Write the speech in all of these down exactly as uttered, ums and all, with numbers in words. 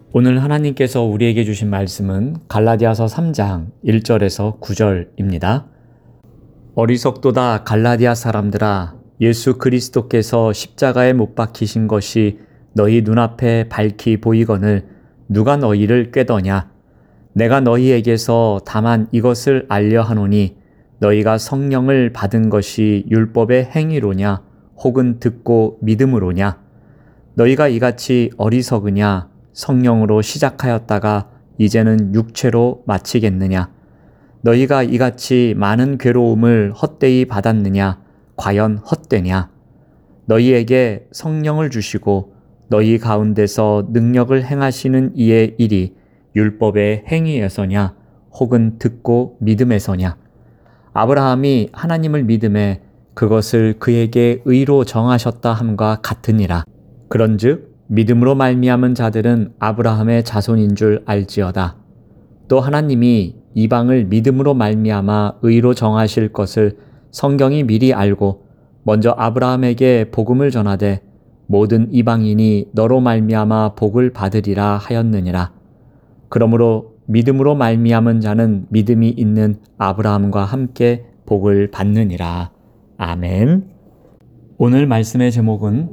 오늘 하나님께서 우리에게 주신 말씀은 갈라디아서 삼 장 일 절에서 구 절입니다. 어리석도다 갈라디아 사람들아, 예수 그리스도께서 십자가에 못 박히신 것이 너희 눈앞에 밝히 보이거늘 누가 너희를 꾀더냐? 내가 너희에게서 다만 이것을 알려 하노니 너희가 성령을 받은 것이 율법의 행위로냐 혹은 듣고 믿음으로냐? 너희가 이같이 어리석으냐? 성령으로 시작하였다가 이제는 육체로 마치겠느냐? 너희가 이같이 많은 괴로움을 헛되이 받았느냐? 과연 헛되냐? 너희에게 성령을 주시고 너희 가운데서 능력을 행하시는 이의 일이 율법의 행위에서냐 혹은 듣고 믿음에서냐? 아브라함이 하나님을 믿음에 그것을 그에게 의로 정하셨다 함과 같으니라. 그런즉 믿음으로 말미암은 자들은 아브라함의 자손인 줄 알지어다. 또 하나님이 이방을 믿음으로 말미암아 의로 정하실 것을 성경이 미리 알고 먼저 아브라함에게 복음을 전하되 모든 이방인이 너로 말미암아 복을 받으리라 하였느니라. 그러므로 믿음으로 말미암은 자는 믿음이 있는 아브라함과 함께 복을 받느니라. 아멘. 오늘 말씀의 제목은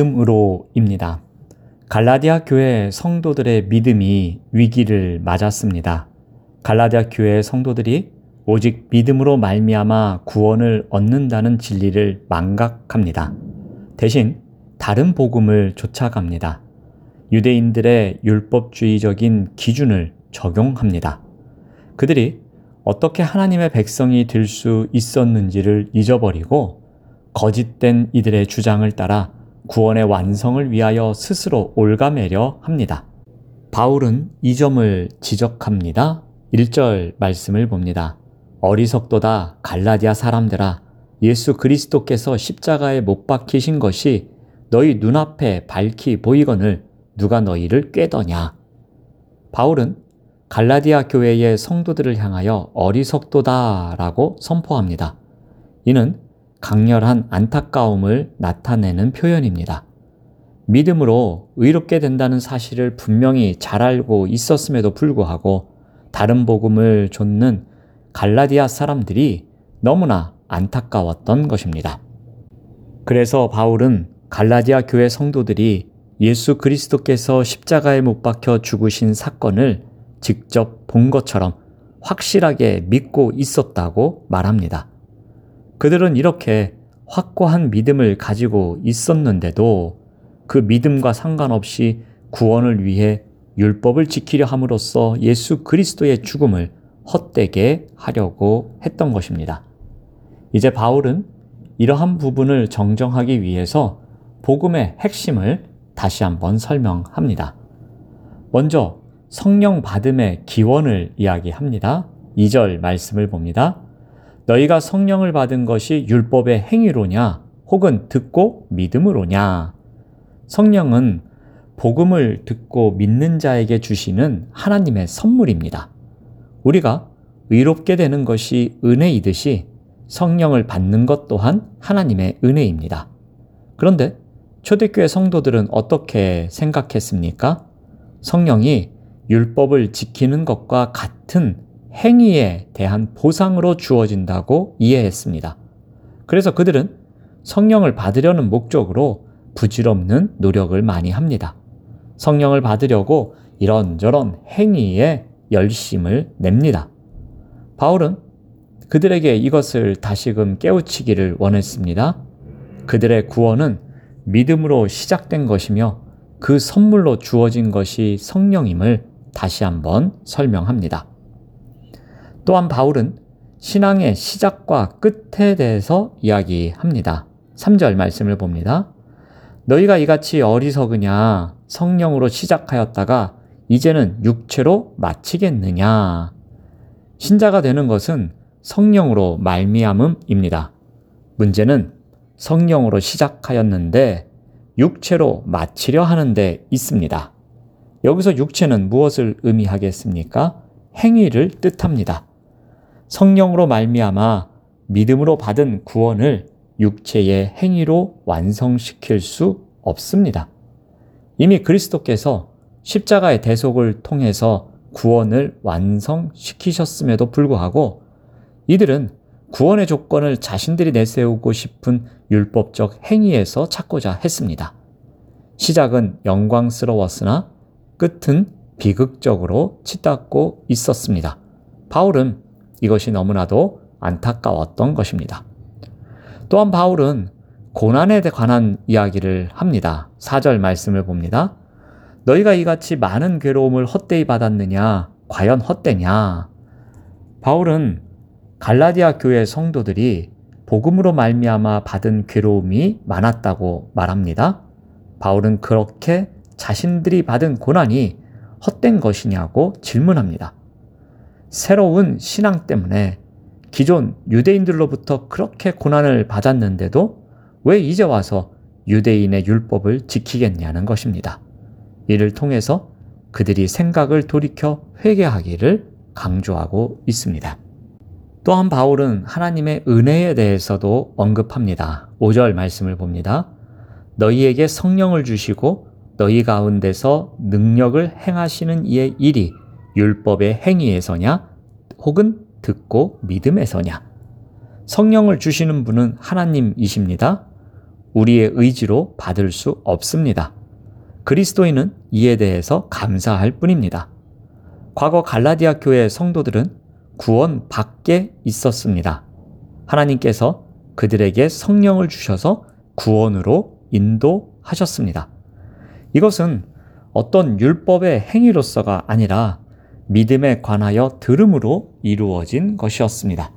믿음으로입니다. 갈라디아 교회 성도들의 믿음이 위기를 맞았습니다. 갈라디아 교회 성도들이 오직 믿음으로 말미암아 구원을 얻는다는 진리를 망각합니다. 대신 다른 복음을 쫓아갑니다. 유대인들의 율법주의적인 기준을 적용합니다. 그들이 어떻게 하나님의 백성이 될 수 있었는지를 잊어버리고 거짓된 이들의 주장을 따라 구원의 완성을 위하여 스스로 옭아매려 합니다. 바울은 이 점을 지적합니다. 일 절 말씀을 봅니다. 어리석도다 갈라디아 사람들아, 예수 그리스도께서 십자가에 못 박히신 것이 너희 눈앞에 밝히 보이거늘 누가 너희를 꾀더냐? 바울은 갈라디아 교회의 성도들을 향하여 어리석도다라고 선포합니다. 이는 강렬한 안타까움을 나타내는 표현입니다. 믿음으로 의롭게 된다는 사실을 분명히 잘 알고 있었음에도 불구하고 다른 복음을 좇는 갈라디아 사람들이 너무나 안타까웠던 것입니다. 그래서 바울은 갈라디아 교회 성도들이 예수 그리스도께서 십자가에 못 박혀 죽으신 사건을 직접 본 것처럼 확실하게 믿고 있었다고 말합니다. 그들은 이렇게 확고한 믿음을 가지고 있었는데도 그 믿음과 상관없이 구원을 위해 율법을 지키려 함으로써 예수 그리스도의 죽음을 헛되게 하려고 했던 것입니다. 이제 바울은 이러한 부분을 정정하기 위해서 복음의 핵심을 다시 한번 설명합니다. 먼저 성령 받음의 기원을 이야기합니다. 이 절 말씀을 봅니다. 너희가 성령을 받은 것이 율법의 행위로냐 혹은 듣고 믿음으로냐? 성령은 복음을 듣고 믿는 자에게 주시는 하나님의 선물입니다. 우리가 의롭게 되는 것이 은혜이듯이 성령을 받는 것 또한 하나님의 은혜입니다. 그런데 초대교회 성도들은 어떻게 생각했습니까? 성령이 율법을 지키는 것과 같은 행위에 대한 보상으로 주어진다고 이해했습니다. 그래서 그들은 성령을 받으려는 목적으로 부질없는 노력을 많이 합니다. 성령을 받으려고 이런저런 행위에 열심을 냅니다. 바울은 그들에게 이것을 다시금 깨우치기를 원했습니다. 그들의 구원은 믿음으로 시작된 것이며 그 선물로 주어진 것이 성령임을 다시 한번 설명합니다. 또한 바울은 신앙의 시작과 끝에 대해서 이야기합니다. 삼 절 말씀을 봅니다. 너희가 이같이 어리석으냐? 성령으로 시작하였다가 이제는 육체로 마치겠느냐? 신자가 되는 것은 성령으로 말미암음입니다. 문제는 성령으로 시작하였는데 육체로 마치려 하는 데 있습니다. 여기서 육체는 무엇을 의미하겠습니까? 행위를 뜻합니다. 성령으로 말미암아 믿음으로 받은 구원을 육체의 행위로 완성시킬 수 없습니다. 이미 그리스도께서 십자가의 대속을 통해서 구원을 완성시키셨음에도 불구하고 이들은 구원의 조건을 자신들이 내세우고 싶은 율법적 행위에서 찾고자 했습니다. 시작은 영광스러웠으나 끝은 비극적으로 치닫고 있었습니다. 바울은 이것이 너무나도 안타까웠던 것입니다. 또한 바울은 고난에 관한 이야기를 합니다. 사 절 말씀을 봅니다. 너희가 이같이 많은 괴로움을 헛되이 받았느냐? 과연 헛되냐? 바울은 갈라디아 교회 성도들이 복음으로 말미암아 받은 괴로움이 많았다고 말합니다. 바울은 그렇게 자신들이 받은 고난이 헛된 것이냐고 질문합니다. 새로운 신앙 때문에 기존 유대인들로부터 그렇게 고난을 받았는데도 왜 이제 와서 유대인의 율법을 지키겠냐는 것입니다. 이를 통해서 그들이 생각을 돌이켜 회개하기를 강조하고 있습니다. 또한 바울은 하나님의 은혜에 대해서도 언급합니다. 오 절 말씀을 봅니다. 너희에게 성령을 주시고 너희 가운데서 능력을 행하시는 이의 일이 율법의 행위에서냐 혹은 듣고 믿음에서냐. 성령을 주시는 분은 하나님이십니다. 우리의 의지로 받을 수 없습니다. 그리스도인은 이에 대해서 감사할 뿐입니다. 과거 갈라디아 교회 성도들은 구원 밖에 있었습니다. 하나님께서 그들에게 성령을 주셔서 구원으로 인도하셨습니다. 이것은 어떤 율법의 행위로서가 아니라 믿음에 관하여 들음으로 이루어진 것이었습니다.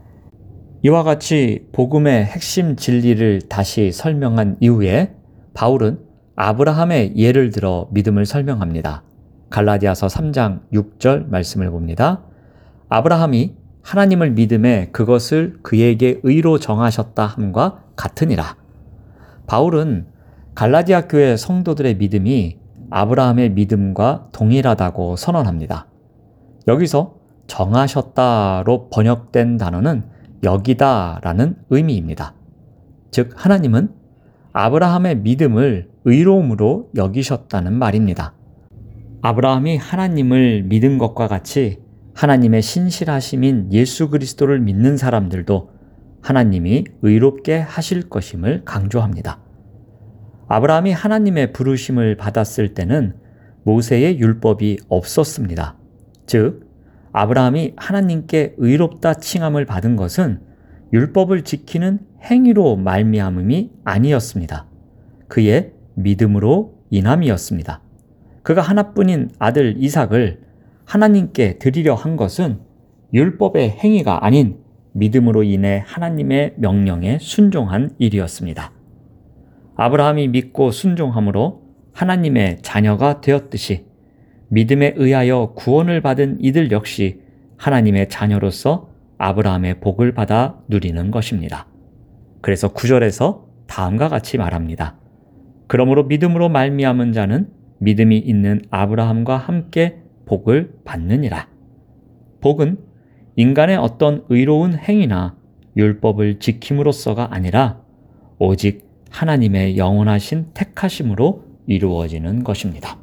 이와 같이 복음의 핵심 진리를 다시 설명한 이후에 바울은 아브라함의 예를 들어 믿음을 설명합니다. 갈라디아서 삼 장 육 절 말씀을 봅니다. 아브라함이 하나님을 믿음에 그것을 그에게 의로 정하셨다 함과 같으니라. 바울은 갈라디아 교회 성도들의 믿음이 아브라함의 믿음과 동일하다고 선언합니다. 여기서 정하셨다로 번역된 단어는 여기다라는 의미입니다. 즉 하나님은 아브라함의 믿음을 의로움으로 여기셨다는 말입니다. 아브라함이 하나님을 믿은 것과 같이 하나님의 신실하심인 예수 그리스도를 믿는 사람들도 하나님이 의롭게 하실 것임을 강조합니다. 아브라함이 하나님의 부르심을 받았을 때는 모세의 율법이 없었습니다. 즉, 아브라함이 하나님께 의롭다 칭함을 받은 것은 율법을 지키는 행위로 말미암음이 아니었습니다. 그의 믿음으로 인함이었습니다. 그가 하나뿐인 아들 이삭을 하나님께 드리려 한 것은 율법의 행위가 아닌 믿음으로 인해 하나님의 명령에 순종한 일이었습니다. 아브라함이 믿고 순종함으로 하나님의 자녀가 되었듯이 믿음에 의하여 구원을 받은 이들 역시 하나님의 자녀로서 아브라함의 복을 받아 누리는 것입니다. 그래서 구 절에서 다음과 같이 말합니다. 그러므로 믿음으로 말미암은 자는 믿음이 있는 아브라함과 함께 복을 받느니라. 복은 인간의 어떤 의로운 행위나 율법을 지킴으로써가 아니라 오직 하나님의 영원하신 택하심으로 이루어지는 것입니다.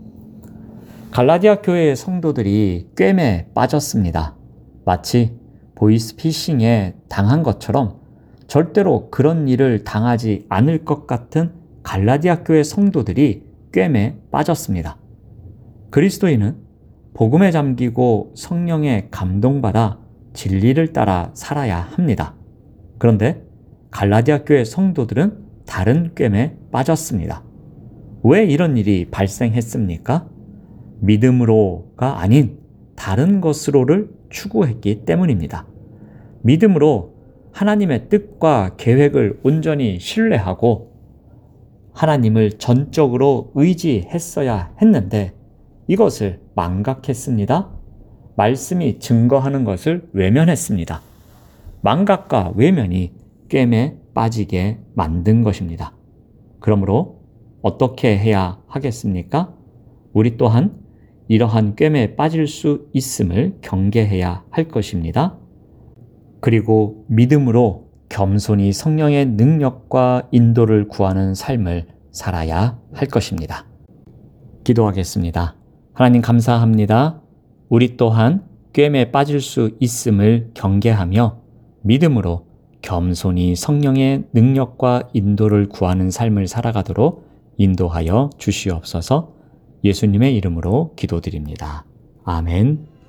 갈라디아 교회의 성도들이 꿰매에 빠졌습니다. 마치 보이스피싱에 당한 것처럼 절대로 그런 일을 당하지 않을 것 같은 갈라디아 교회 성도들이 꿰매에 빠졌습니다. 그리스도인은 복음에 잠기고 성령에 감동받아 진리를 따라 살아야 합니다. 그런데 갈라디아 교회 성도들은 다른 꿰매에 빠졌습니다. 왜 이런 일이 발생했습니까? 믿음으로가 아닌 다른 것으로를 추구했기 때문입니다. 믿음으로 하나님의 뜻과 계획을 온전히 신뢰하고 하나님을 전적으로 의지했어야 했는데 이것을 망각했습니다. 말씀이 증거하는 것을 외면했습니다. 망각과 외면이 꿰매에 빠지게 만든 것입니다. 그러므로 어떻게 해야 하겠습니까? 우리 또한 이러한 꿰매에 빠질 수 있음을 경계해야 할 것입니다. 그리고 믿음으로 겸손히 성령의 능력과 인도를 구하는 삶을 살아야 할 것입니다. 기도하겠습니다. 하나님 감사합니다. 우리 또한 꿰매에 빠질 수 있음을 경계하며 믿음으로 겸손히 성령의 능력과 인도를 구하는 삶을 살아가도록 인도하여 주시옵소서. 예수님의 이름으로 기도드립니다. 아멘.